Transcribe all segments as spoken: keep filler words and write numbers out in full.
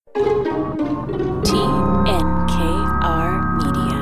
T N K R Media.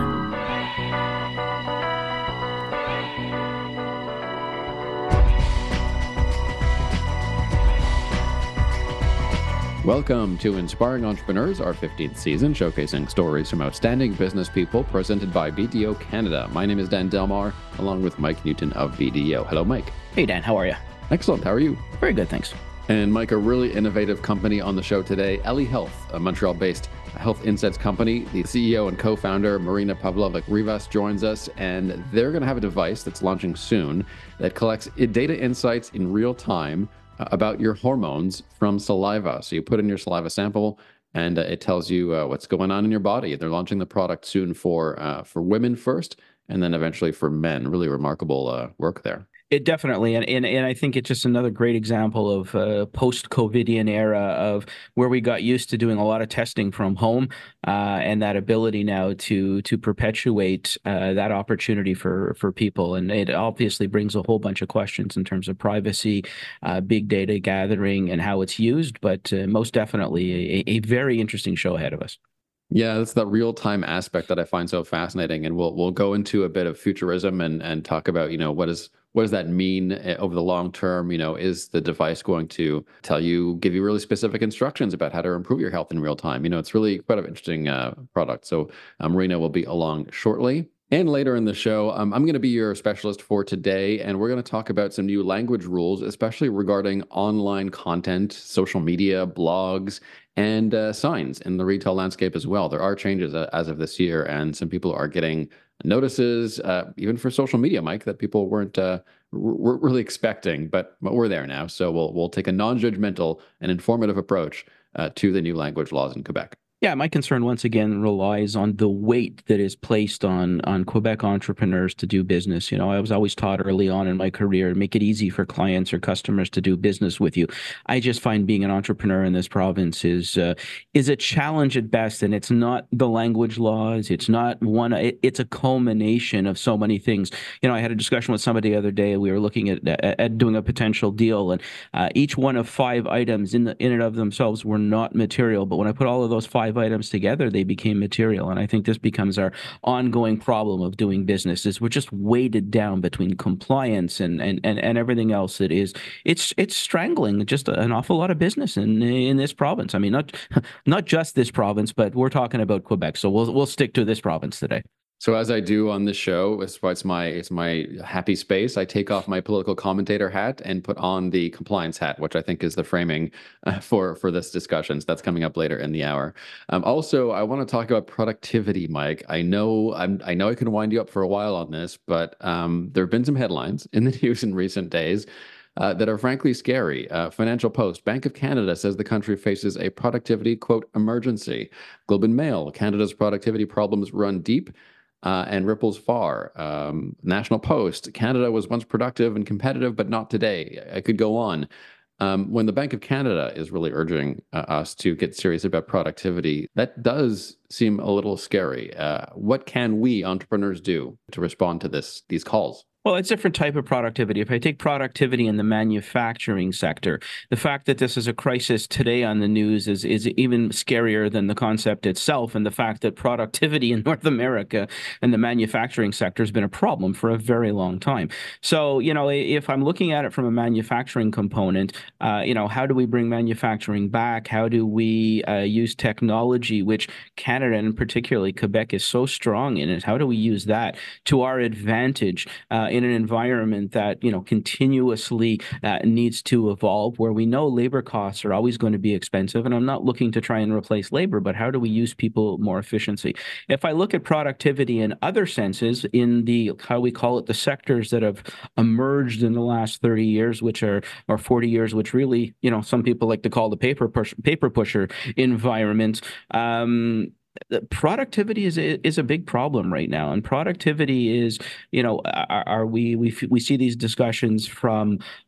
Welcome to Inspiring Entrepreneurs, our fifteenth season, showcasing stories from outstanding business people, presented by B D O Canada. My name is Dan Delmar, along with Mike Newton of B D O. Hello, Mike. Hey, Dan. How are you? Excellent. How are you? Very good, thanks. And Mike, a really innovative company on the show today, Ellie Health, a Montreal-based health insights company. The C E O and co-founder, Marina Pavlovic-Rivas, joins us, and they're going to have a device that's launching soon that collects data insights in real time about your hormones from saliva. So you put in your saliva sample, and uh, it tells you uh, what's going on in your body. They're launching the product soon for uh, for women first, and then eventually for men. Really remarkable uh, work there. It definitely, and, and and I think it's just another great example of uh, post-COVIDian era of where we got used to doing a lot of testing from home, uh, and that ability now to to perpetuate uh, that opportunity for for people, and it obviously brings a whole bunch of questions in terms of privacy, uh, big data gathering, and how it's used. But uh, most definitely, a, a very interesting show ahead of us. Yeah, that's the real-time aspect that I find so fascinating, and we'll we'll go into a bit of futurism and and talk about, you know, what is what does that mean over the long term? You know, is the device going to tell you, give you really specific instructions about how to improve your health in real time? You know, it's really quite an interesting uh, product. So uh, Marina will be along shortly. And later in the show, um, I'm going to be your specialist for today, and we're going to talk about some new language rules, especially regarding online content, social media, blogs, and uh, signs in the retail landscape as well. There are changes uh, as of this year, and some people are getting notices, uh, even for social media, Mike, that people weren't uh, r- really expecting, but, but we're there now. So we'll we'll take a non-judgmental and informative approach uh, to the new language laws in Quebec. Yeah, my concern once again relies on the weight that is placed on on Quebec entrepreneurs to do business. You know, I was always taught early on in my career, make it easy for clients or customers to do business with you. I just find being an entrepreneur in this province is uh, is a challenge at best, and it's not the language laws. It's not one. It, it's a culmination of so many things. You know, I had a discussion with somebody the other day. We were looking at at, at doing a potential deal, and uh, each one of five items in the in and of themselves were not material. But when I put all of those five items together, they became material. And I think this becomes our ongoing problem of doing business is we're just weighted down between compliance and and and, and everything else that is it's it's strangling just an awful lot of business in in this province. I mean, not not just this province, but we're talking about Quebec. So we'll we'll stick to this province today. So as I do on this show, it's why it's my it's my happy space. I take off my political commentator hat and put on the compliance hat, which I think is the framing uh, for for this discussion. So that's coming up later in the hour. Um, also, I want to talk about productivity, Mike. I know I'm I know I can wind you up for a while on this, but um, there have been some headlines in the news in recent days uh, that are frankly scary. Uh, Financial Post, Bank of Canada says the country faces a productivity, quote, emergency. Globe and Mail, Canada's productivity problems run deep. Uh, and ripples far. Um, National Post, Canada was once productive and competitive, but not today. I could go on. Um, when the Bank of Canada is really urging uh, us to get serious about productivity, that does seem a little scary. Uh, what can we entrepreneurs do to respond to this these calls? Well, it's a different type of productivity. If I take productivity in the manufacturing sector, the fact that this is a crisis today on the news is, is even scarier than the concept itself. And the fact that productivity in North America and the manufacturing sector has been a problem for a very long time. So, you know, if I'm looking at it from a manufacturing component, uh, you know, how do we bring manufacturing back? How do we uh, use technology, which Canada and particularly Quebec is so strong in it? How do we use that to our advantage? Uh, in an environment that, you know, continuously uh, needs to evolve, where we know labor costs are always going to be expensive. And I'm not looking to try and replace labor, but how do we use people more efficiency? If I look at productivity in other senses, in the, how we call it, the sectors that have emerged in the last thirty years, which are, or forty years, which really, you know, some people like to call the paper push, paper pusher environment, um, productivity is is a big problem right now, and productivity is, you know, are, are we we we see these discussions from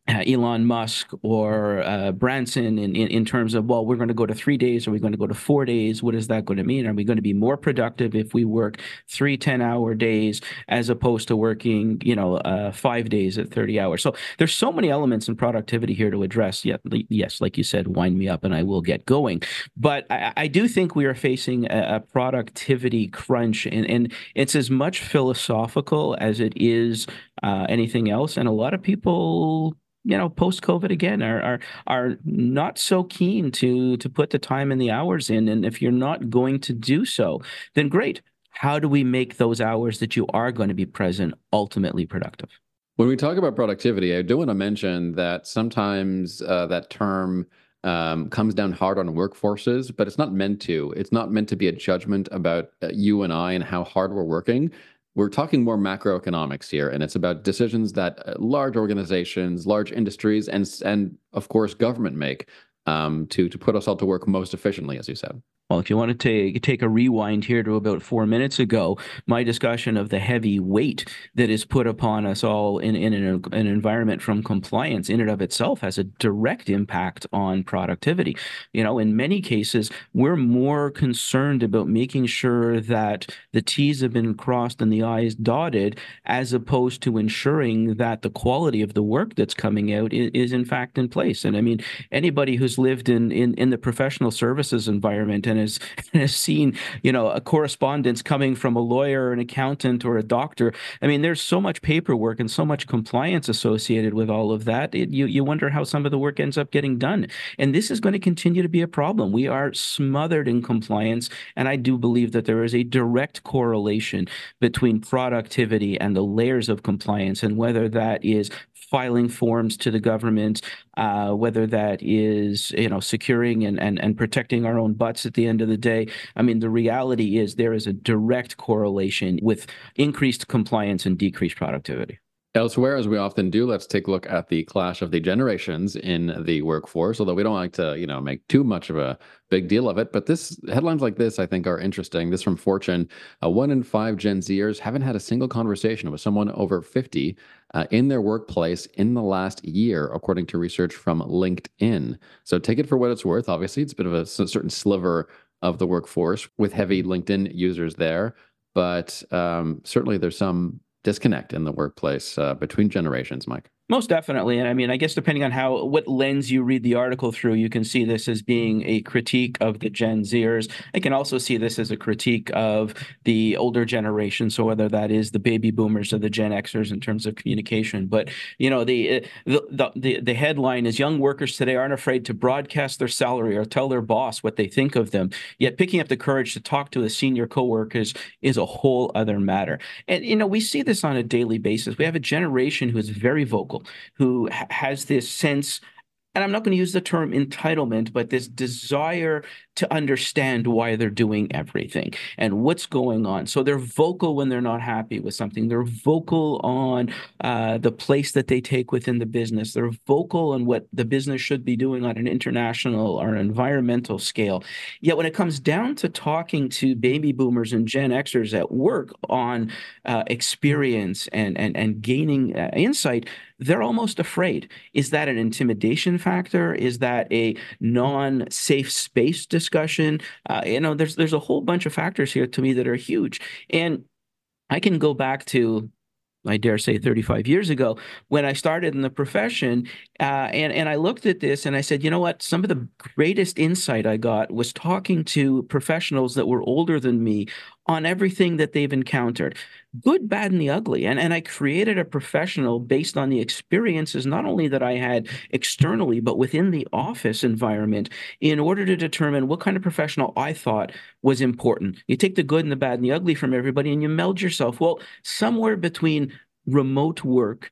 uh, Elon Musk or uh, Branson in, in, in terms of, well, we're going to go to three days. Are we going to go to four days? What is that going to mean? Are we going to be more productive if we work three ten-hour days as opposed to working, you know, uh, five days at thirty hours? So there's so many elements in productivity here to address. Yet, yes, like you said, wind me up and I will get going. But I, I do think we are facing a, a productivity crunch, and, and it's as much philosophical as it is uh, anything else. And a lot of people, you know, post-COVID again, are are are not so keen to to put the time and the hours in. And if you're not going to do so, then great. How do we make those hours that you are going to be present ultimately productive? When we talk about productivity, I do want to mention that sometimes uh, that term um, comes down hard on workforces, but it's not meant to. It's not meant to be a judgment about uh, you and I and how hard we're working. We're talking more macroeconomics here, and it's about decisions that uh, large organizations, large industries, and and of course government make um, to to put us all to work most efficiently, as you said. Well, if you want to take take a rewind here to about four minutes ago, my discussion of the heavy weight that is put upon us all in, in an, an environment from compliance in and of itself has a direct impact on productivity. You know, in many cases, we're more concerned about making sure that the T's have been crossed and the I's dotted, as opposed to ensuring that the quality of the work that's coming out is, is in fact in place. And I mean, anybody who's lived in in, in the professional services environment and has, has seen, you know, a correspondence coming from a lawyer, an accountant, or a doctor. I mean, there's so much paperwork and so much compliance associated with all of that. It, you, you wonder how some of the work ends up getting done. And this is going to continue to be a problem. We are smothered in compliance. And I do believe that there is a direct correlation between productivity and the layers of compliance, and whether that is filing forms to the government, uh, whether that is, you know, securing and, and, and protecting our own butts at the end of the day. I mean, the reality is there is a direct correlation with increased compliance and decreased productivity. Elsewhere, as we often do, let's take a look at the clash of the generations in the workforce, although we don't like to, you know, make too much of a big deal of it. But this headlines like this, I think, are interesting. This from Fortune: uh, one in five Gen Zers haven't had a single conversation with someone over fifty uh, in their workplace in the last year, according to research from LinkedIn. So take it for what it's worth. Obviously, it's a bit of a certain sliver of the workforce with heavy LinkedIn users there, but um, certainly there's some disconnect in the workplace uh, between generations, Mike. Most definitely. And I mean, I guess depending on how what lens you read the article through, you can see this as being a critique of the Gen Zers. I can also see this as a critique of the older generation. So whether that is the baby boomers or the Gen Xers in terms of communication. But, you know, the the the, the headline is: young workers today aren't afraid to broadcast their salary or tell their boss what they think of them. Yet picking up the courage to talk to the senior coworkers is a whole other matter. And, you know, we see this on a daily basis. We have a generation who is very vocal, who ha- has this sense, and I'm not going to use the term entitlement, but this desire to understand why they're doing everything and what's going on. So they're vocal when they're not happy with something. They're vocal on uh, the place that they take within the business. They're vocal on what the business should be doing on an international or an environmental scale. Yet when it comes down to talking to baby boomers and Gen Xers at work on uh, experience and, and, and gaining uh, insight, they're almost afraid. Is that an intimidation factor? Is that a non-safe space discussion? Uh, you know, there's there's a whole bunch of factors here to me that are huge. And I can go back to, I dare say, thirty-five years ago when I started in the profession. Uh, and, and I looked at this and I said, you know what? Some of the greatest insight I got was talking to professionals that were older than me on everything that they've encountered, good, bad, and the ugly. And, and I created a professional based on the experiences, not only that I had externally, but within the office environment, in order to determine what kind of professional I thought was important. You take the good and the bad and the ugly from everybody and you meld yourself. Well, somewhere between remote work,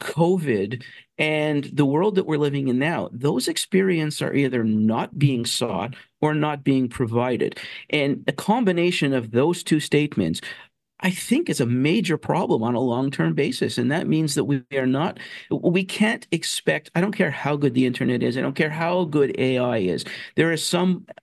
COVID, and the world that we're living in now, those experiences are either not being sought or not being provided. And a combination of those two statements, I think, is a major problem on a long-term basis. And that means that we are not, we can't expect, I don't care how good the internet is, I don't care how good A I is, there is some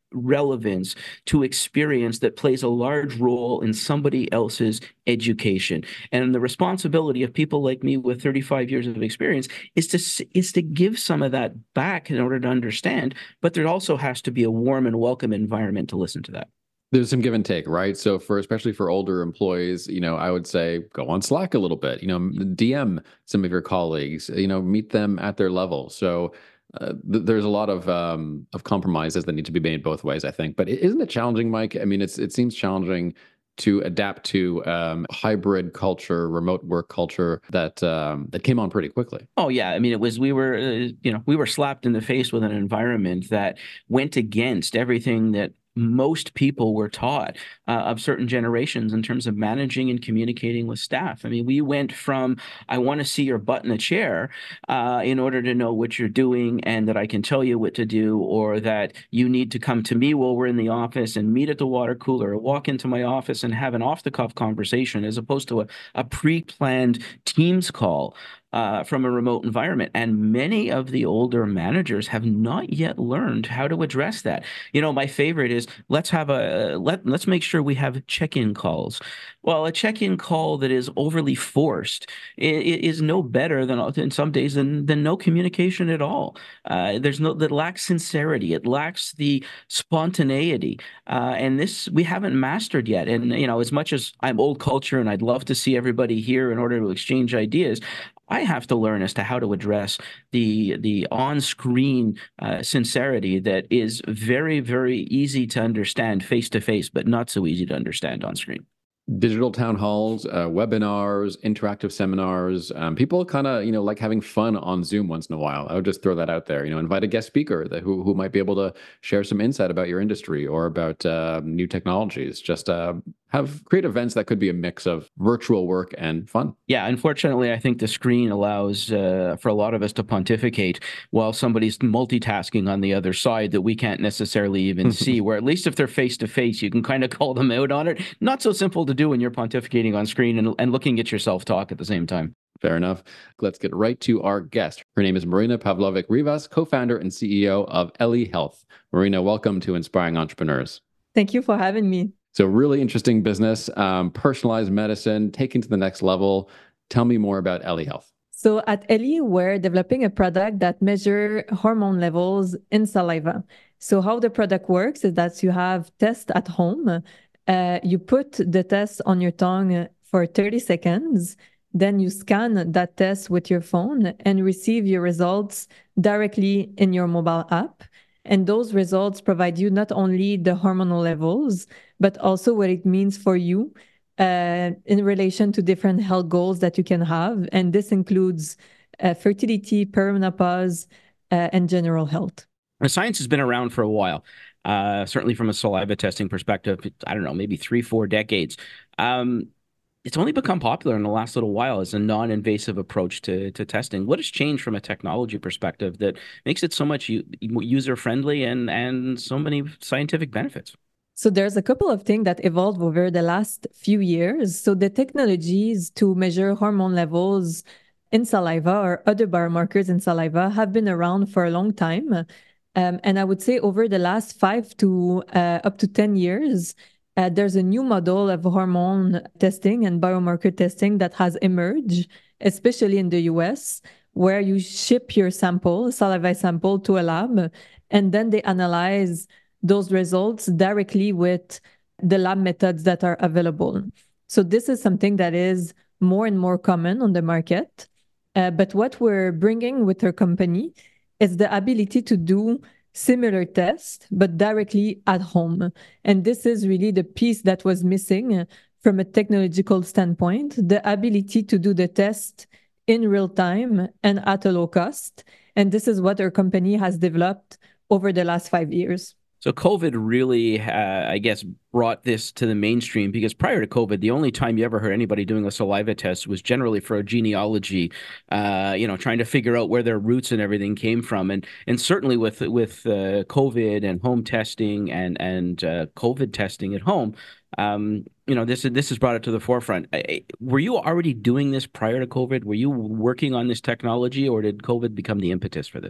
relevance to experience that plays a large role in somebody else's education. And the responsibility of people like me with thirty-five years of experience is to is to give some of that back in order to understand, but there also has to be a warm and welcome environment to listen to that. There's some give and take, right? So for especially for older employees, you know, I would say go on Slack a little bit, you know, D M some of your colleagues, you know, meet them at their level. So uh, th- there's a lot of um, of compromises that need to be made both ways, I think. But isn't it challenging, Mike? I mean, it's it seems challenging to adapt to um, hybrid culture, remote work culture that um, that came on pretty quickly. Oh yeah, I mean it was we were uh, you know we were slapped in the face with an environment that went against everything that most people were taught uh, of certain generations in terms of managing and communicating with staff. I mean, we went from I want to see your butt in a chair uh, in order to know what you're doing and that I can tell you what to do, or that you need to come to me while we're in the office and meet at the water cooler or walk into my office and have an off-the-cuff conversation as opposed to a, a pre-planned Teams call. Uh, from a remote environment. And many of the older managers have not yet learned how to address that. You know, my favorite is let's have a let let's make sure we have check-in calls. Well, a check-in call that is overly forced is no better than in some days than than no communication at all. Uh, there's no that lacks sincerity. It lacks the spontaneity, uh, and this we haven't mastered yet. And you know, as much as I'm old culture and I'd love to see everybody here in order to exchange ideas, I have to learn as to how to address the the on-screen uh, sincerity that is very, very easy to understand face-to-face, but not so easy to understand on screen. Digital town halls, uh, webinars, interactive seminars. Um, people kind of, you know, like having fun on Zoom once in a while. I would just throw that out there. You know, invite a guest speaker that who who might be able to share some insight about your industry or about uh, new technologies. Just uh, have create events that could be a mix of virtual work and fun. Yeah, unfortunately, I think the screen allows uh, for a lot of us to pontificate while somebody's multitasking on the other side that we can't necessarily even see. Where at least if they're face to face, you can kind of call them out on it. Not so simple to do when you're pontificating on screen and, and looking at yourself talk at the same time. Fair enough. Let's get right to our guest. Her name is Marina Pavlovic Rivas, co-founder and C E O of Ellie Health. Marina, welcome to Inspiring Entrepreneurs. Thank you for having me. So really interesting business, um, personalized medicine, taking to the next level. Tell me more about Ellie Health. So at Ellie, we're developing a product that measures hormone levels in saliva. So how the product works is that you have tests at home. Uh, you put the test on your tongue for thirty seconds. Then you scan that test with your phone and receive your results directly in your mobile app. And those results provide you not only the hormonal levels, but also what it means for you uh, in relation to different health goals that you can have. And this includes uh, fertility, perimenopause, uh, and general health. The science has been around for a while, uh, certainly from a saliva testing perspective. I don't know, maybe three, four decades. Um, It's only become popular in the last little while as a non-invasive approach to, to testing. What has changed from a technology perspective that makes it so much u- user-friendly and, and so many scientific benefits? So there's a couple of things that evolved over the last few years. So the technologies to measure hormone levels in saliva or other biomarkers in saliva have been around for a long time. Um, and I would say over the last five to uh, up to ten years, Uh, there's a new model of hormone testing and biomarker testing that has emerged, especially in the U S, where you ship your sample, saliva sample, to a lab, and then they analyze those results directly with the lab methods that are available. So this is something that is more and more common on the market. Uh, but what we're bringing with our company is the ability to do similar test, but directly at home. And this is really the piece that was missing from a technological standpoint, the ability to do the test in real time and at a low cost. And this is what our company has developed over the last five years. So COVID really, uh, I guess, brought this to the mainstream because prior to COVID, the only time you ever heard anybody doing a saliva test was generally for a genealogy, uh, you know, trying to figure out where their roots and everything came from. And and certainly with with uh, COVID and home testing and and uh, COVID testing at home, um, you know, this this has brought it to the forefront. Were you already doing this prior to COVID? Were you working on this technology, or did COVID become the impetus for this?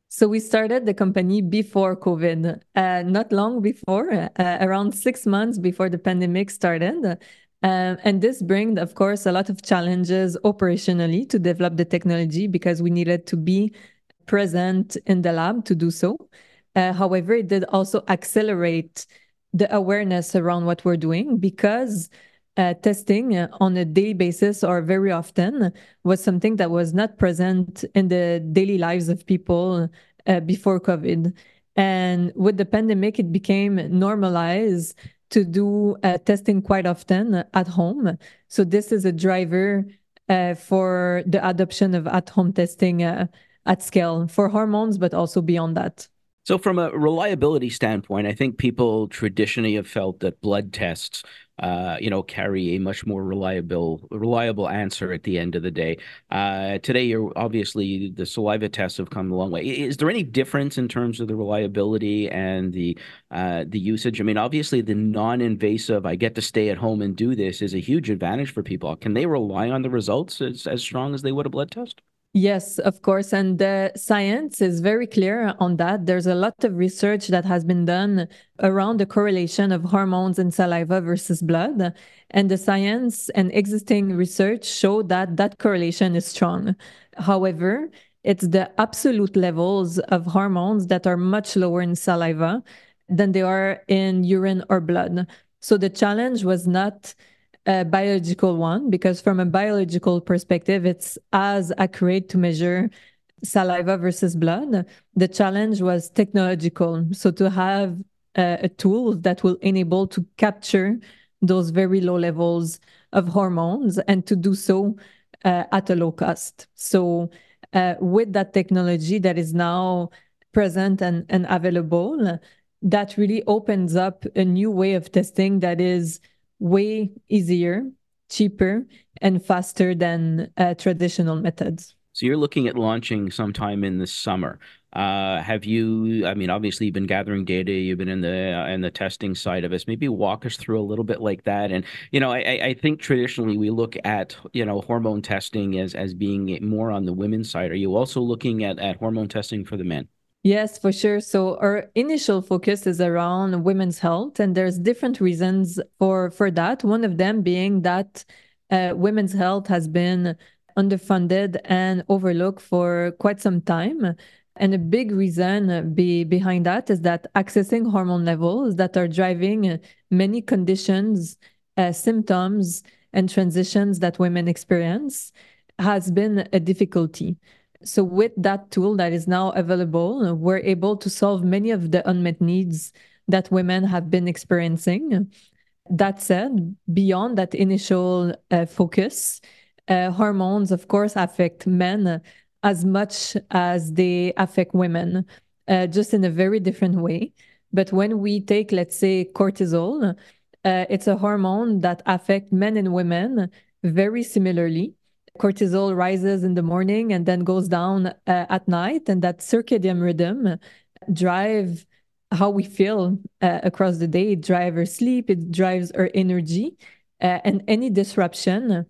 So we started the company before COVID, uh, not long before, uh, around six months before the pandemic started. Um, and this brought, of course, a lot of challenges operationally to develop the technology because we needed to be present in the lab to do so. Uh, however, it did also accelerate the awareness around what we're doing because uh, testing on a daily basis or very often was something that was not present in the daily lives of people uh, before COVID. And with the pandemic, it became normalized to do uh, testing quite often at home. So this is a driver uh, for the adoption of at-home testing uh, at scale for hormones, but also beyond that. So from a reliability standpoint, I think people traditionally have felt that blood tests, uh, you know, carry a much more reliable, reliable answer at the end of the day. Uh, today, you're obviously the saliva tests have come a long way. Is there any difference in terms of the reliability and the uh, the usage? I mean, obviously, the non-invasive, I get to stay at home and do this, is a huge advantage for people. Can they rely on the results as, as strong as they would a blood test? Yes, of course. And the science is very clear on that. There's a lot of research that has been done around the correlation of hormones in saliva versus blood. And the science and existing research show that that correlation is strong. However, it's the absolute levels of hormones that are much lower in saliva than they are in urine or blood. So the challenge was not a biological one, because from a biological perspective, it's as accurate to measure saliva versus blood. The challenge was technological. So to have a, a tool that will enable to capture those very low levels of hormones and to do so uh, at a low cost. So uh, with that technology that is now present and, and available, that really opens up a new way of testing that is way easier, cheaper, and faster than uh, traditional methods. So you're looking at launching sometime in the summer. Uh, have you, I mean, obviously you've been gathering data, you've been in the uh, in the testing side of it. Maybe walk us through a little bit like that. And, you know, I, I think traditionally we look at, you know, hormone testing as, as being more on the women's side. Are you also looking at, at hormone testing for the men? Yes, for sure. So our initial focus is around women's health, and there's different reasons for, for that. One of them being that uh, women's health has been underfunded and overlooked for quite some time. And a big reason be, behind that is that accessing hormone levels that are driving many conditions, uh, symptoms, and transitions that women experience has been a difficulty. So with that tool that is now available, we're able to solve many of the unmet needs that women have been experiencing. That said, beyond that initial uh, focus, uh, hormones, of course, affect men as much as they affect women, uh, just in a very different way. But when we take, let's say, cortisol, uh, it's a hormone that affects men and women very similarly. Cortisol rises in the morning and then goes down uh, at night, and that circadian rhythm drive how we feel uh, across the day. It drives our sleep, it drives our energy, uh, and any disruption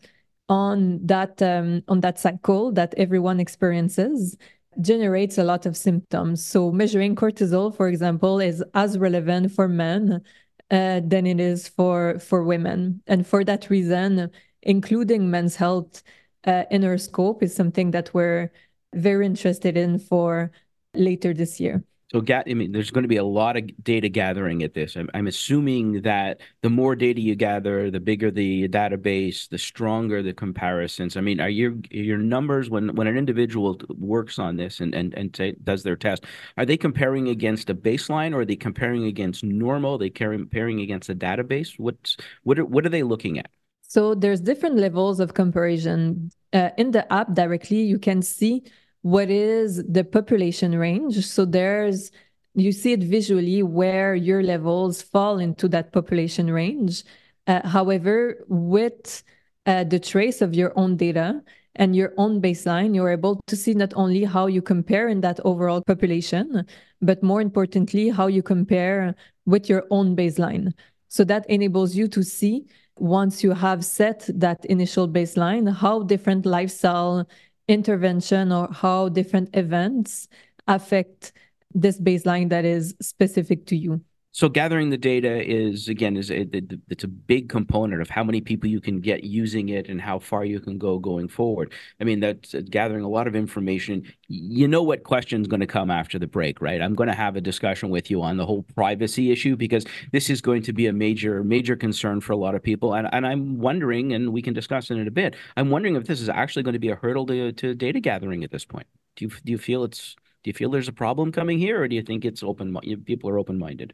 on that um, on that cycle that everyone experiences generates a lot of symptoms. So measuring cortisol, for example, is as relevant for men uh, than it is for for women, and for that reason, including men's health Uh, in our scope is something that we're very interested in for later this year. So, I mean, there's going to be a lot of data gathering at this. I'm, I'm assuming that the more data you gather, the bigger the database, the stronger the comparisons. I mean, are your your numbers when when an individual works on this and and and t- does their test, are they comparing against a baseline, or are they comparing against normal? Are they comparing against a database? What's what are, what are they looking at? So there's different levels of comparison. Uh, in the app directly, you can see what is the population range. So there's, you see it visually where your levels fall into that population range. Uh, however, with uh, the trace of your own data and your own baseline, you're able to see not only how you compare in that overall population, but more importantly, how you compare with your own baseline. So that enables you to see, once you have set that initial baseline, how different lifestyle intervention or how different events affect this baseline that is specific to you. So gathering the data is, again, is a, it's a big component of how many people you can get using it and how far you can go going forward. I mean, that's gathering a lot of information. You know what question's going to come after the break, right? I'm going to have a discussion with you on the whole privacy issue, because this is going to be a major, major concern for a lot of people. And, and I'm wondering, and we can discuss it in a bit, I'm wondering if this is actually going to be a hurdle to, to data gathering at this point. Do you, do you feel it's, do you feel there's a problem coming here, or do you think it's open, people are open-minded?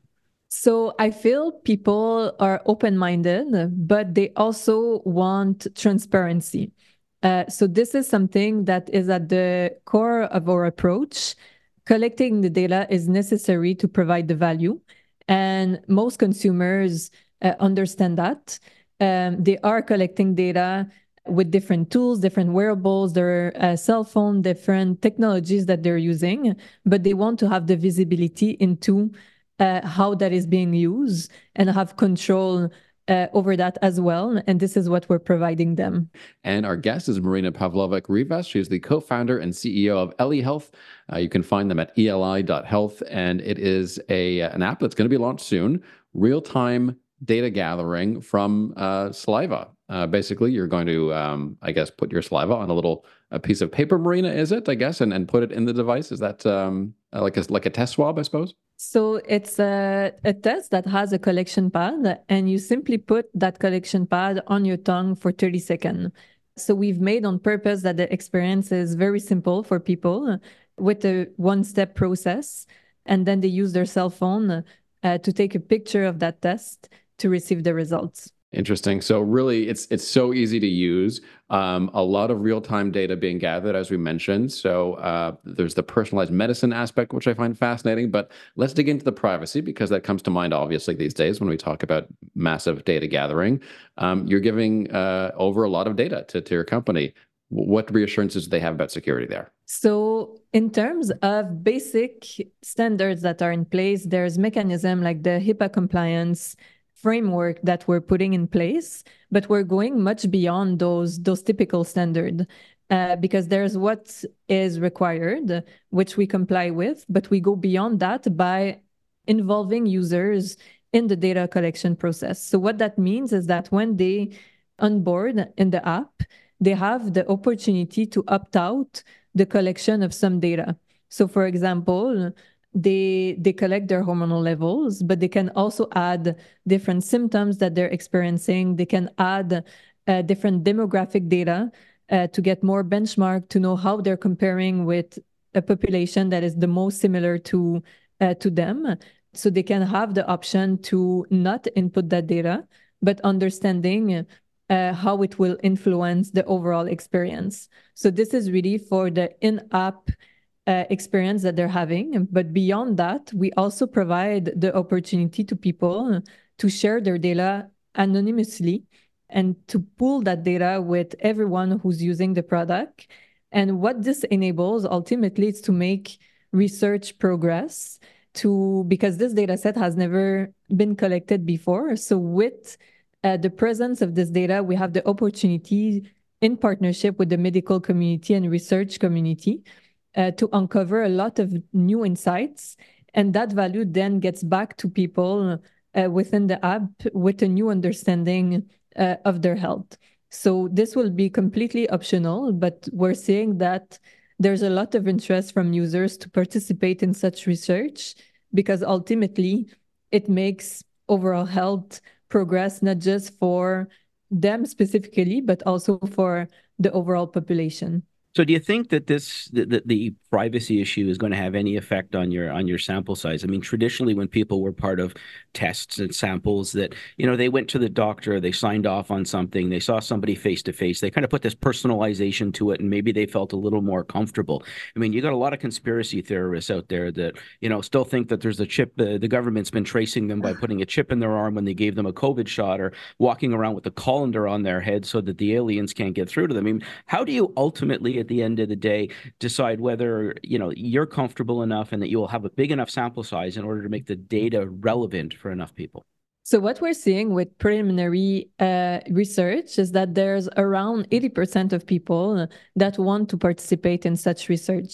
So I feel people are open-minded, but they also want transparency. Uh, so this is something that is at the core of our approach. Collecting the data is necessary to provide the value, and most consumers uh, understand that. Um, they are collecting data with different tools, different wearables, their uh, cell phone, different technologies that they're using, but they want to have the visibility into Uh, how that is being used and have control uh, over that as well. And this is what we're providing them. And our guest is Marina Pavlovic Rivas. She's the co-founder and C E O of Eli Health. Uh, you can find them at E L I dot health. And it is a an app that's going to be launched soon, real-time data gathering from uh, saliva. Uh, basically, you're going to, um, I guess, put your saliva on a little a piece of paper, Marina, is it, I guess, and, and put it in the device? Is that um, like a, like a test swab, I suppose? So it's a, a test that has a collection pad, and you simply put that collection pad on your tongue for thirty seconds. So we've made on purpose that the experience is very simple for people with a one-step process, and then they use their cell phone uh, to take a picture of that test to receive the results. Interesting. So really, it's it's so easy to use. Um, a lot of real-time data being gathered, as we mentioned. So uh, there's the personalized medicine aspect, which I find fascinating. But let's dig into the privacy, because that comes to mind, obviously, these days when we talk about massive data gathering. Um, you're giving uh, over a lot of data to, to your company. What reassurances do they have about security there? So in terms of basic standards that are in place, there's mechanism like the HIPAA compliance framework that we're putting in place, but we're going much beyond those those typical standards uh, because there's what is required, which we comply with, but we go beyond that by involving users in the data collection process. So what that means is that when they onboard in the app, they have the opportunity to opt out the collection of some data. So for example, They they collect their hormonal levels, but they can also add different symptoms that they're experiencing. They can add uh, different demographic data uh, to get more benchmark, to know how they're comparing with a population that is the most similar to uh, to them. So they can have the option to not input that data, but understanding uh, how it will influence the overall experience. So this is really for the in-app Uh, experience that they're having. But beyond that, we also provide the opportunity to people to share their data anonymously and to pool that data with everyone who's using the product. And what this enables ultimately is to make research progress to, because this data set has never been collected before. So with uh, the presence of this data, we have the opportunity in partnership with the medical community and research community Uh, to uncover a lot of new insights, and that value then gets back to people uh, within the app with a new understanding uh, of their health. So this will be completely optional, but we're seeing that there's a lot of interest from users to participate in such research, because ultimately it makes overall health progress, not just for them specifically, but also for the overall population. So do you think that this that the privacy issue is going to have any effect on your on your sample size? I mean, traditionally, when people were part of tests and samples, that, you know, they went to the doctor, they signed off on something, they saw somebody face to face, they kind of put this personalization to it, and maybe they felt a little more comfortable. I mean, you got a lot of conspiracy theorists out there that, you know, still think that there's a chip, uh, the government's been tracing them by putting a chip in their arm when they gave them a COVID shot, or walking around with a colander on their head so that the aliens can't get through to them. I mean, how do you ultimately, at the end of the day, decide whether, you know, you're comfortable enough and that you will have a big enough sample size in order to make the data relevant for enough people? So what we're seeing with preliminary uh, research is that there's around eighty percent of people that want to participate in such research.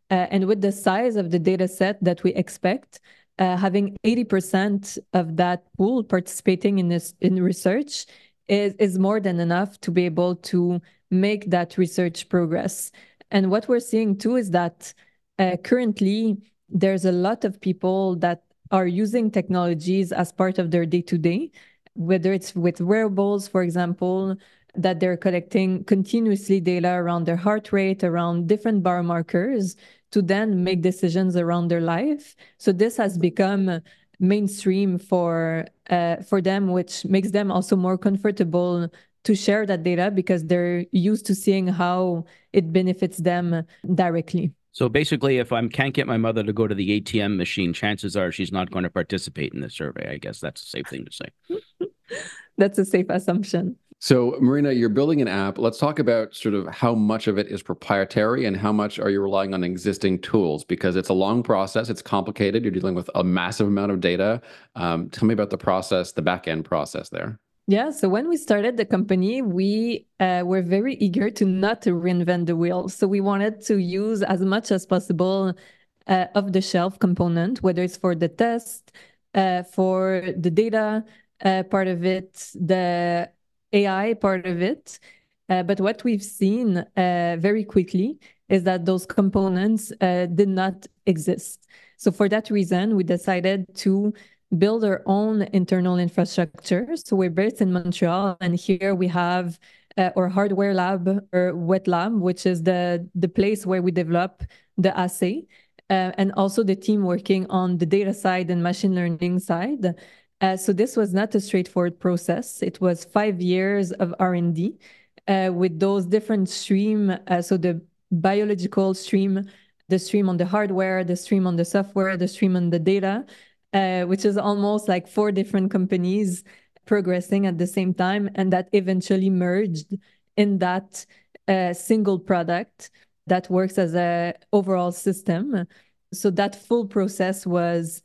Uh, and with the size of the data set that we expect, uh, having eighty percent of that pool participating in this in research is, is more than enough to be able to make that research progress. And what we're seeing too is that uh, currently there's a lot of people that are using technologies as part of their day-to-day, whether it's with wearables, for example, that they're collecting continuously data around their heart rate, around different biomarkers to then make decisions around their life. So this has become mainstream for uh, for them, which makes them also more comfortable to share that data because they're used to seeing how it benefits them directly. So basically, if I can't get my mother to go to the A T M machine, chances are she's not going to participate in the survey. I guess that's a safe thing to say. That's a safe assumption. So, Marina, you're building an app. Let's talk about sort of how much of it is proprietary and how much are you relying on existing tools? Because it's a long process. It's complicated. You're dealing with a massive amount of data. Um, tell me about the process, the back end process there. Yeah, so when we started the company, we uh, were very eager to not to reinvent the wheel. So we wanted to use as much as possible uh, off-the-shelf component, whether it's for the test, uh, for the data uh, part of it, the A I part of it. Uh, but what we've seen uh, very quickly is that those components uh, did not exist. So for that reason, we decided to build our own internal infrastructure. So we're based in Montreal, and here we have uh, our hardware lab or wet lab, which is the, the place where we develop the assay, uh, and also the team working on the data side and machine learning side. Uh, so this was not a straightforward process. It was five years of R and D uh, with those different streams. Uh, so the biological stream, the stream on the hardware, the stream on the software, the stream on the data, Uh, which is almost like four different companies progressing at the same time, and that eventually merged in that uh, single product that works as a overall system. So that full process was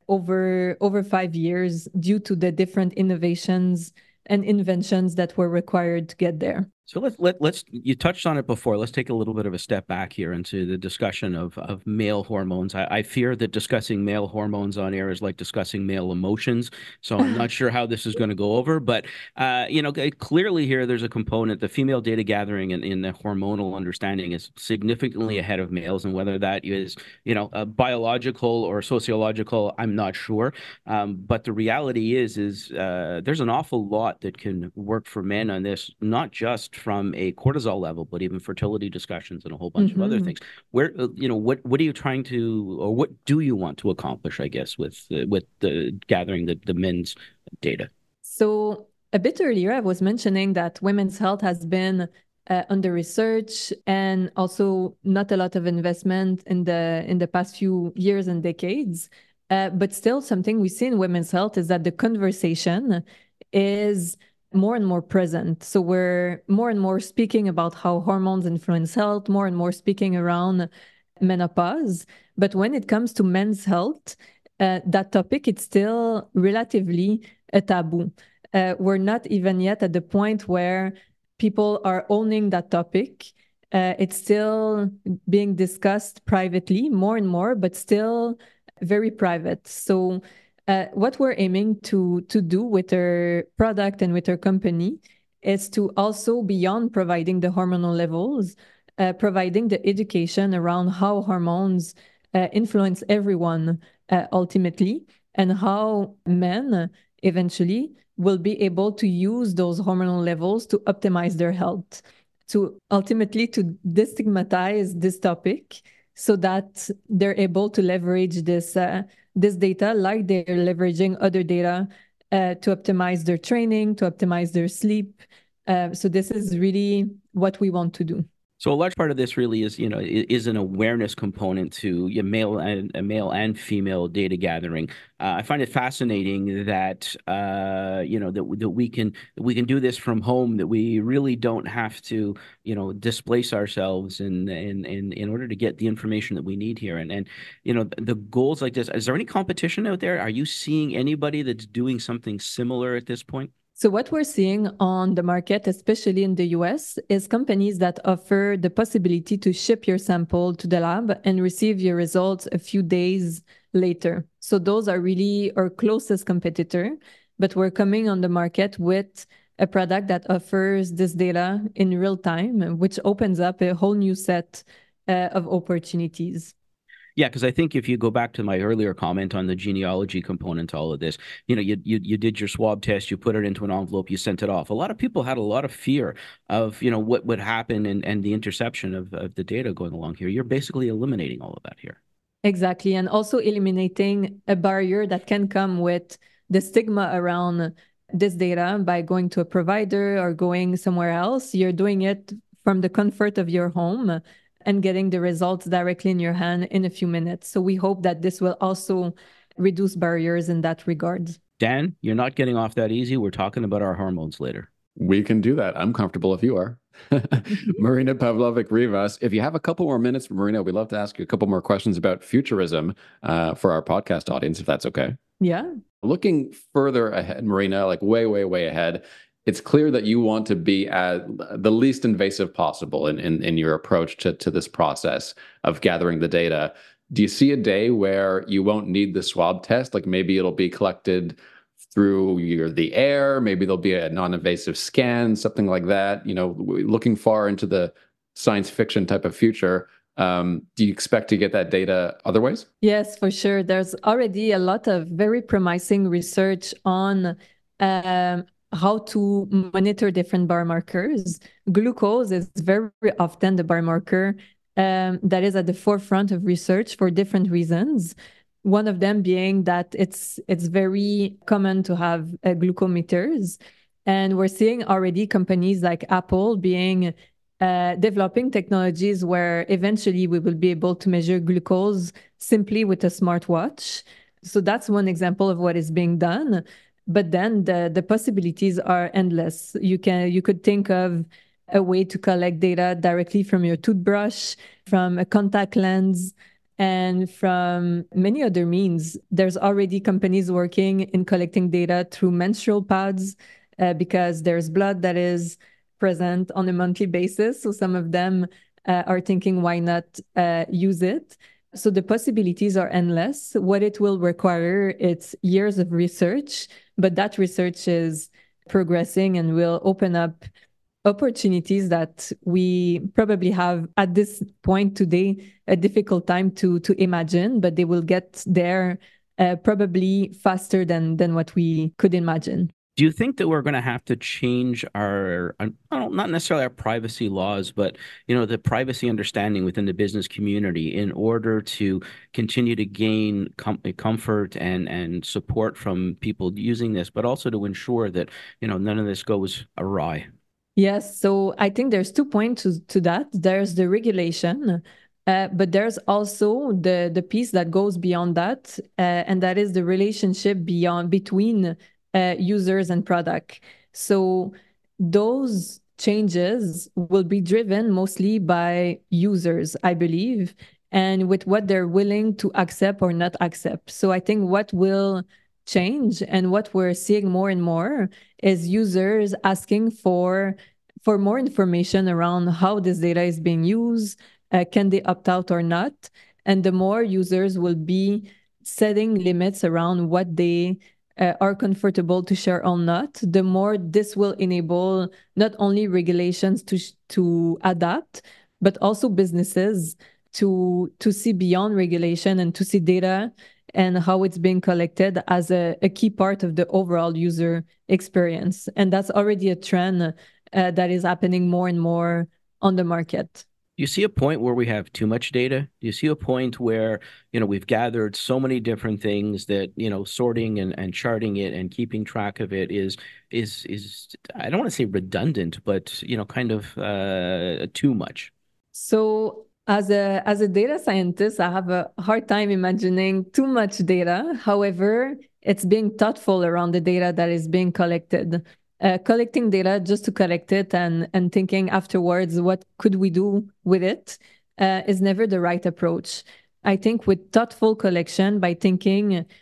over over five years due to the different innovations and inventions that were required to get there. So let, let, let's, you touched on it before. Let's take a little bit of a step back here into the discussion of, of male hormones. I, I fear that discussing male hormones on air is like discussing male emotions. So I'm not sure how this is going to go over, but, uh, you know, clearly here there's a component, the female data gathering and in, in the hormonal understanding is significantly ahead of males. And whether that is, you know, uh, biological or sociological, I'm not sure. Um, but the reality is, is uh, there's an awful lot that can work for men on this, not just from a cortisol level, but even fertility discussions and a whole bunch mm-hmm. of other things. Where, you know, what what are you trying to, or what do you want to accomplish, I guess, with uh, with the gathering the, the men's data? So a bit earlier, I was mentioning that women's health has been uh, under research and also not a lot of investment in the in the past few years and decades. Uh, but still, something we see in women's health is that the conversation is more and more present. So we're more and more speaking about how hormones influence health, more and more speaking around menopause. But when it comes to men's health, uh, that topic, it's still relatively a taboo. Uh, we're not even yet at the point where people are owning that topic. Uh, it's still being discussed privately more and more, but still very private. So Uh, what we're aiming to, to do with our product and with our company is to also, beyond providing the hormonal levels, uh, providing the education around how hormones uh, influence everyone uh, ultimately, and how men eventually will be able to use those hormonal levels to optimize their health, to ultimately to destigmatize this topic so that they're able to leverage this uh, this data like they're leveraging other data uh, to optimize their training, to optimize their sleep. Uh, so this is really what we want to do. So a large part of this really is, you know, is an awareness component to your male and uh, male and female data gathering. Uh, I find it fascinating that uh, you know that that we can that we can do this from home. That we really don't have to, you know, displace ourselves in in in in order to get the information that we need here. And and you know the goals like this. Is there any competition out there? Are you seeing anybody that's doing something similar at this point? So what we're seeing on the market, especially in the U S, is companies that offer the possibility to ship your sample to the lab and receive your results a few days later. So those are really our closest competitor, but we're coming on the market with a product that offers this data in real time, which opens up a whole new set uh, of opportunities. Yeah, because I think if you go back to my earlier comment on the genealogy component to all of this, you know, you, you you did your swab test, you put it into an envelope, you sent it off. A lot of people had a lot of fear of, you know, what would happen and, and the interception of, of the data going along here. You're basically eliminating all of that here. Exactly. And also eliminating a barrier that can come with the stigma around this data by going to a provider or going somewhere else. You're doing it from the comfort of your home and getting the results directly in your hand in a few minutes. So we hope that this will also reduce barriers in that regard. Dan, you're not getting off that easy. We're talking about our hormones later. We can do that. I'm comfortable if you are. Marina Pavlovic Rivas, if you have a couple more minutes, Marina, we'd love to ask you a couple more questions about futurism uh, for our podcast audience, if that's okay. Yeah. Looking further ahead, Marina, like way, way, way ahead, it's clear that you want to be as the least invasive possible in, in, in your approach to, to this process of gathering the data. Do you see a day where you won't need the swab test? Like maybe it'll be collected through your, the air, maybe there'll be a non-invasive scan, something like that. You know, looking far into the science fiction type of future, um, do you expect to get that data otherwise? Yes, for sure. There's already a lot of very promising research on um, how to monitor different biomarkers. Glucose is very often the biomarker um, that is at the forefront of research for different reasons. One of them being that it's it's very common to have uh, glucometers. And we're seeing already companies like Apple being uh, developing technologies where eventually we will be able to measure glucose simply with a smartwatch. So that's one example of what is being done. But then the, the possibilities are endless. You can you could think of a way to collect data directly from your toothbrush, from a contact lens, and from many other means. There's already companies working in collecting data through menstrual pads uh, because there's blood that is present on a monthly basis. So some of them uh, are thinking, why not uh, use it? So the possibilities are endless. What it will require, it's years of research, but that research is progressing and will open up opportunities that we probably have at this point today a difficult time to to imagine, but they will get there uh, probably faster than than what we could imagine. Do you think that we're going to have to change our, I don't, not necessarily our privacy laws, but you know, the privacy understanding within the business community in order to continue to gain com- comfort and and support from people using this, but also to ensure that you know none of this goes awry? Yes, so I think there's two points to, to that. There's the regulation, uh, but there's also the the piece that goes beyond that, uh, and that is the relationship beyond between uh, users and product. So those changes will be driven mostly by users, I believe, and with what they're willing to accept or not accept. So I think what will change and what we're seeing more and more is users asking for for more information around how this data is being used, uh, can they opt out or not, and the more users will be setting limits around what they uh, are comfortable to share or not, the more this will enable not only regulations to to adapt, but also businesses to to see beyond regulation and to see data and how it's being collected as a, a key part of the overall user experience. And that's already a trend uh, that is happening more and more on the market. Do you see a point where we have too much data? Do you see a point where, you know, we've gathered so many different things that, you know, sorting and, and charting it and keeping track of it is, is, is, I don't want to say redundant, but, you know, kind of uh, too much? So As a as a data scientist, I have a hard time imagining too much data. However, it's being thoughtful around the data that is being collected. Uh, collecting data just to collect it and, and thinking afterwards, what could we do with it, uh, is never the right approach. I think with thoughtful collection, by thinking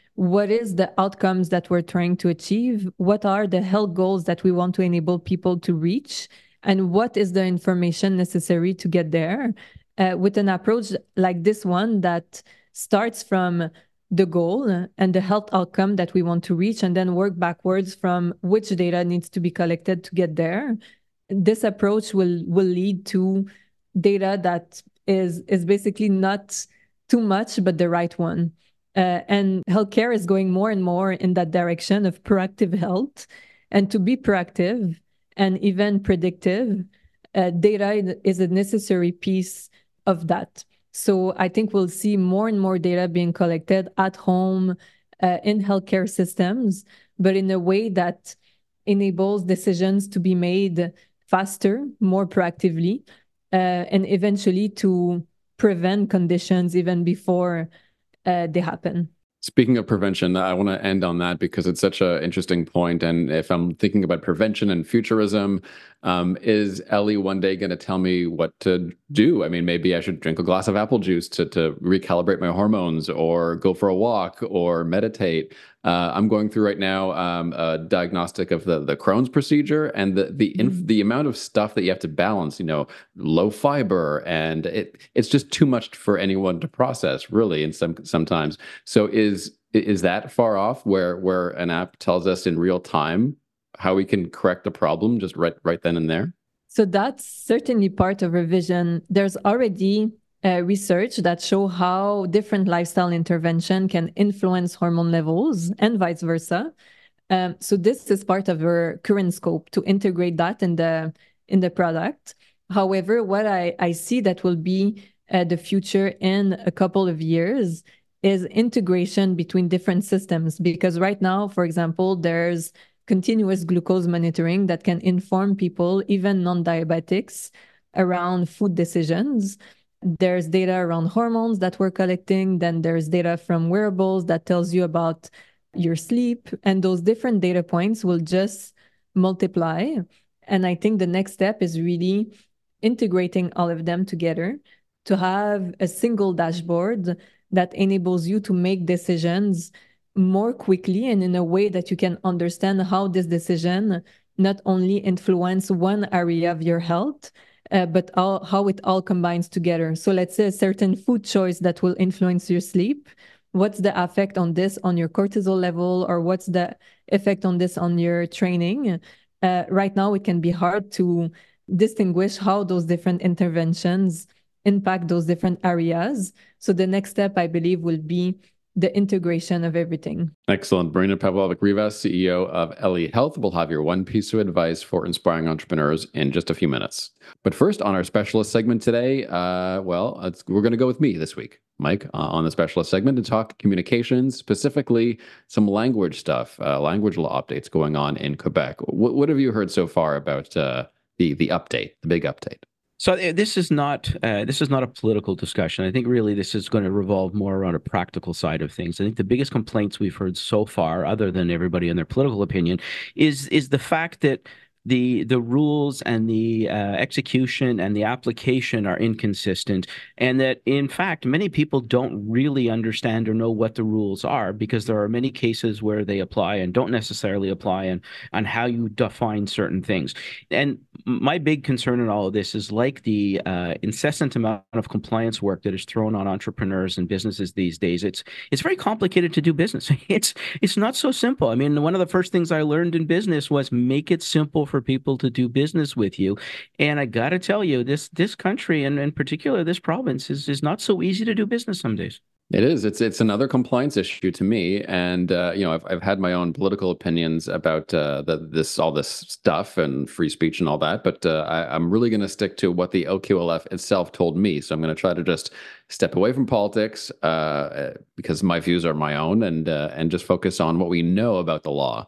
what is the outcomes that we're trying to achieve, what are the health goals that we want to enable people to reach, and what is the information necessary to get there, uh, with an approach like this one that starts from the goal and the health outcome that we want to reach, and then work backwards from which data needs to be collected to get there. This approach will will lead to data that is is basically not too much, but the right one. Uh, and healthcare is going more and more in that direction of proactive health. And to be proactive and even predictive, uh, data is a necessary piece of that. So I think we'll see more and more data being collected at home, uh, in healthcare systems, but in a way that enables decisions to be made faster, more proactively, uh, and eventually to prevent conditions even before uh, they happen. Speaking of prevention, I want to end on that because it's such an interesting point. And if I'm thinking about prevention and futurism, um, is Ellie one day going to tell me what to do? I mean, maybe I should drink a glass of apple juice to, to recalibrate my hormones, or go for a walk, or meditate. Uh, I'm going through right now um, a diagnostic of the, the Crohn's procedure, and the the inf- the amount of stuff that you have to balance. You know, low fiber, and it it's just too much for anyone to process, really. And some sometimes, so is is that far off where where an app tells us in real time how we can correct the problem just right right then and there? So that's certainly part of our vision. There's already uh, research that show how different lifestyle intervention can influence hormone levels and vice versa. Um, so this is part of our current scope to integrate that in the in the product. However, what I, I see that will be uh, the future in a couple of years is integration between different systems. Because right now, for example, there's continuous glucose monitoring that can inform people, even non-diabetics, around food decisions. There's data around hormones that we're collecting. Then there's data from wearables that tells you about your sleep. And those different data points will just multiply. And I think the next step is really integrating all of them together to have a single dashboard that enables you to make decisions more quickly and in a way that you can understand how this decision not only influence one area of your health, uh, but all, how it all combines together. So let's say a certain food choice that will influence your sleep. What's the effect on this on your cortisol level, or what's the effect on this on your training? Uh, right now, it can be hard to distinguish how those different interventions impact those different areas. So the next step, I believe, will be the integration of everything. Excellent. Marina Pavlovic-Rivas, C E O of Ellie Health, will have your one piece of advice for inspiring entrepreneurs in just a few minutes. But first, on our specialist segment today, uh, well, it's, we're going to go with me this week, Mike, uh, on the specialist segment to talk communications, specifically some language stuff, uh, language law updates going on in Quebec. W- what have you heard so far about uh, the the update, the big update? So this is not uh, this is not a political discussion. I think really this is going to revolve more around a practical side of things. I think the biggest complaints we've heard so far, other than everybody and their political opinion, is is the fact that the the rules and the uh, execution and the application are inconsistent, and that in fact many people don't really understand or know what the rules are, because there are many cases where they apply and don't necessarily apply, and on how you define certain things. And my big concern in all of this is, like the uh, incessant amount of compliance work that is thrown on entrepreneurs and businesses these days, it's it's very complicated to do business. It's it's not so simple. I mean, one of the first things I learned in business was make it simple for people to do business with you. And I got to tell you, this this country, and in particular this province, is is not so easy to do business some days. It is. It's it's another compliance issue to me, and uh, you know, I've I've had my own political opinions about uh, the, this all this stuff and free speech and all that, but uh, I, I'm really going to stick to what the O Q L F itself told me. So I'm going to try to just step away from politics uh, because my views are my own, and uh, and just focus on what we know about the law.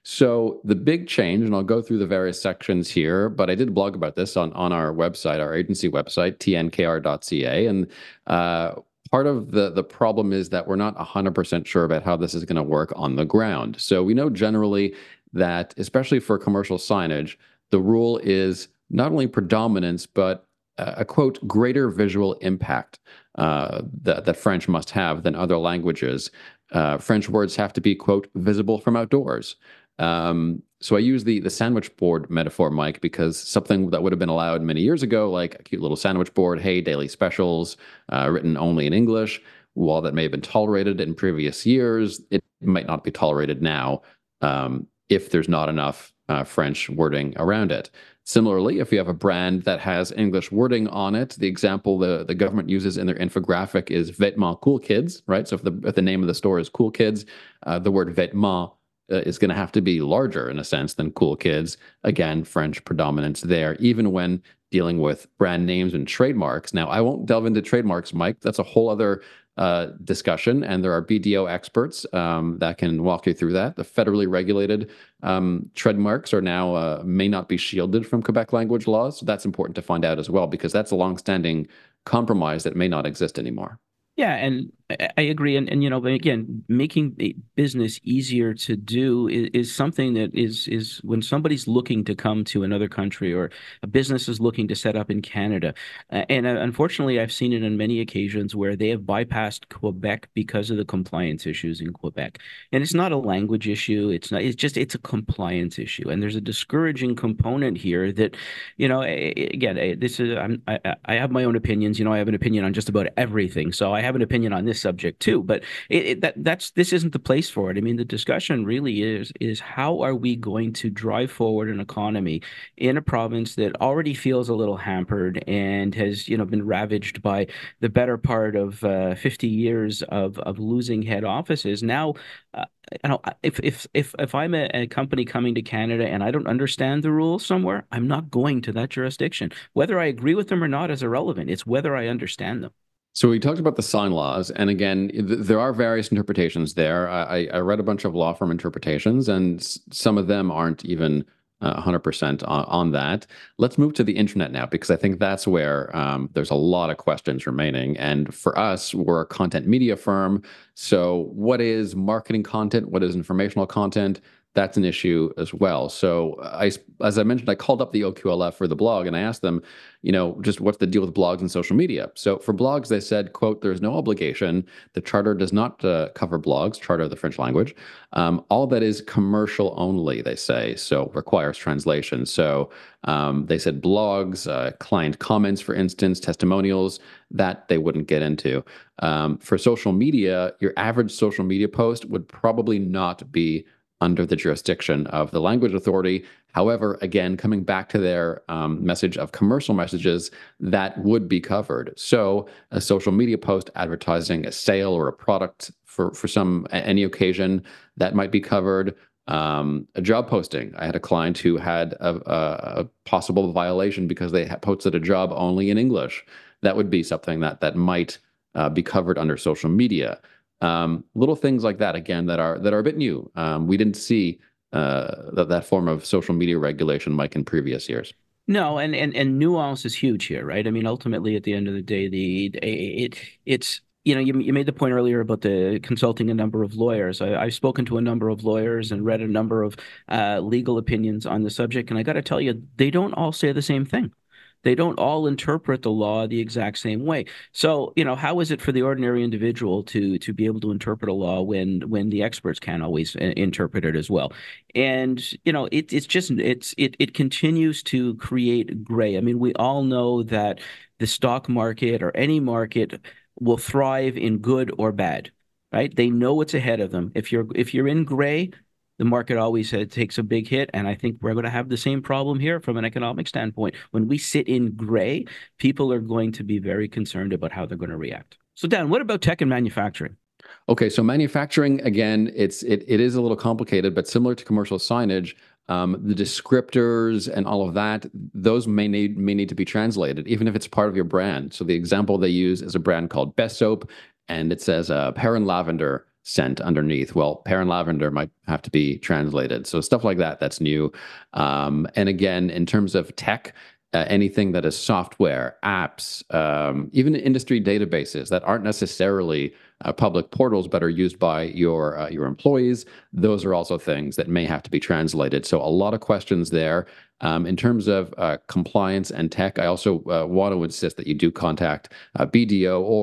So the big change, and I'll go through the various sections here, but I did blog about this on on our website, our agency website, T N K R dot C A, and uh, part of the, the problem is that we're not one hundred percent sure about how this is going to work on the ground. So we know generally that, especially for commercial signage, the rule is not only predominance, but a, a quote, greater visual impact uh, that, that French must have than other languages. uh, French words have to be, quote, visible from outdoors. Um, so I use the the sandwich board metaphor, Mike, because something that would have been allowed many years ago, like a cute little sandwich board, hey, daily specials, uh, written only in English, while that may have been tolerated in previous years, it might not be tolerated now um, if there's not enough uh, French wording around it. Similarly, if you have a brand that has English wording on it, the example the, the government uses in their infographic is Vêtements Cool Kids, right? So if the, if the name of the store is Cool Kids, uh, the word vêtements uh, is going to have to be larger in a sense than Cool Kids. Again, French predominance there, even when dealing with brand names and trademarks. Now, I won't delve into trademarks, Mike. That's a whole other uh, discussion, and there are B D O experts um, that can walk you through that. The federally regulated um, trademarks are now uh, may not be shielded from Quebec language laws, so that's important to find out as well, because that's a longstanding compromise that may not exist anymore. Yeah, and I agree. And, and you know, again, making business easier to do is, is something that is is when somebody's looking to come to another country or a business is looking to set up in Canada. Uh, and uh, unfortunately, I've seen it on many occasions where they have bypassed Quebec because of the compliance issues in Quebec. And it's not a language issue. It's not. It's just it's a compliance issue. And there's a discouraging component here that, you know, again, this is I'm, I I have my own opinions. You know, I have an opinion on just about everything. So I have an opinion on this subject too, but it, it, that that's this isn't the place for it. I mean, the discussion really is is how are we going to drive forward an economy in a province that already feels a little hampered and has, you know, been ravaged by the better part of uh, fifty years of of losing head offices. Now, uh, you know, if if if if I'm a, a company coming to Canada and I don't understand the rules somewhere, I'm not going to that jurisdiction. Whether I agree with them or not is irrelevant. It's whether I understand them. So we talked about the sign laws, and again, th there are various interpretations there. I, I read a bunch of law firm interpretations, and some of them aren't even uh, one hundred percent on, on that. Let's move to the internet now, because I think that's where um, there's a lot of questions remaining. And for us, we're a content media firm. So what is marketing content? What is informational content? That's an issue as well. So I, as I mentioned, I called up the O Q L F for the blog and I asked them, you know, just what's the deal with blogs and social media? So for blogs, they said, quote, there's no obligation. The charter does not uh, cover blogs, charter of the French language. Um, all that is commercial only, they say, so requires translation. So um, they said blogs, uh, client comments, for instance, testimonials, that they wouldn't get into. Um, for social media, your average social media post would probably not be under the jurisdiction of the language authority. However, again, coming back to their um, message of commercial messages, that would be covered. So a social media post advertising a sale or a product for, for some any occasion, that might be covered. Um, a job posting. I had a client who had a, a, a possible violation because they had posted a job only in English. That would be something that, that might uh, be covered under social media. Um, little things like that, again, that are that are a bit new. Um, we didn't see uh, that that form of social media regulation, Mike, in previous years. No, and and and nuance is huge here, right? I mean, ultimately, at the end of the day, the it it's you know you you made the point earlier about the consulting a number of lawyers. I, I've spoken to a number of lawyers and read a number of uh, legal opinions on the subject, and I got to tell you, they don't all say the same thing. They don't all interpret the law the exact same way. So, you know, how is it for the ordinary individual to to be able to interpret a law when when the experts can't always uh, interpret it as well? And, you know, it, it's just it's it it continues to create gray. I mean, we all know that the stock market or any market will thrive in good or bad, right? They know what's ahead of them. If you're if you're in gray, the market always uh, takes a big hit, and I think we're going to have the same problem here from an economic standpoint. When we sit in gray, people are going to be very concerned about how they're going to react. So, Dan, what about tech and manufacturing? Okay, so manufacturing, again, it's it it is a little complicated, but similar to commercial signage, um, the descriptors and all of that, those may need may need to be translated, even if it's part of your brand. So the example they use is a brand called Best Soap, and it says uh, pear and lavender scent underneath. Well, pear and lavender might have to be translated. So stuff like that, that's new. Um, and again, in terms of tech, uh, anything that is software, apps, um, even industry databases that aren't necessarily uh, public portals but are used by your uh, your employees, those are also things that may have to be translated. So a lot of questions there. Um, in terms of uh, compliance and tech, I also uh, want to insist that you do contact uh, B D O or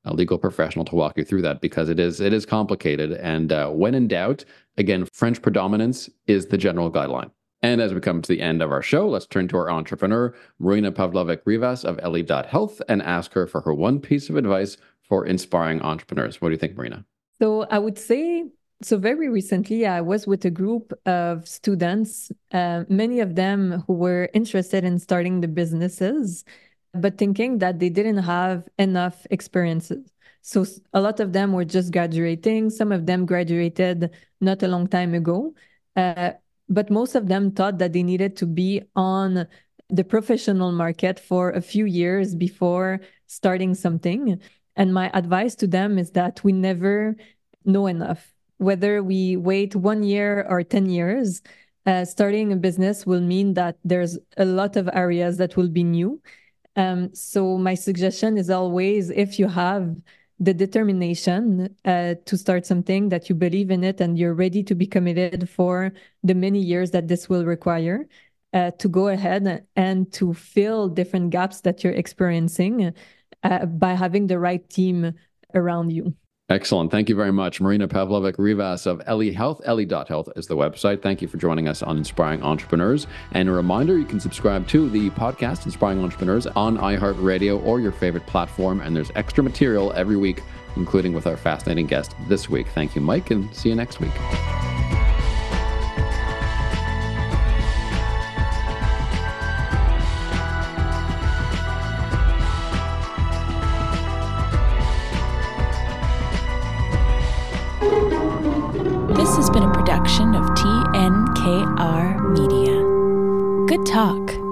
a legal professional to walk you through that, because it is it is complicated. And uh, when in doubt, again, French predominance is the general guideline. And as we come to the end of our show, let's turn to our entrepreneur, Marina Pavlovic-Rivas of Ellie dot Health, and ask her for her one piece of advice for inspiring entrepreneurs. What do you think, Marina? So I would say, so very recently, I was with a group of students, uh, many of them who were interested in starting the businesses, but thinking that they didn't have enough experiences. So a lot of them were just graduating. Some of them graduated not a long time ago. Uh, But most of them thought that they needed to be on the professional market for a few years before starting something. And my advice to them is that we never know enough. Whether we wait one year or ten years, uh, starting a business will mean that there's a lot of areas that will be new. Um, so my suggestion is always, if you have the determination uh, to start something, that you believe in it and you're ready to be committed for the many years that this will require, uh, to go ahead and to fill different gaps that you're experiencing uh, by having the right team around you. Excellent. Thank you very much. Marina Pavlovic-Rivas of Ellie Health. Ellie dot Health is the website. Thank you for joining us on Inspiring Entrepreneurs. And a reminder, you can subscribe to the podcast Inspiring Entrepreneurs on iHeartRadio or your favorite platform. And there's extra material every week, including with our fascinating guest this week. Thank you, Mike, and see you next week. This has been a production of T N K R Media. Good talk.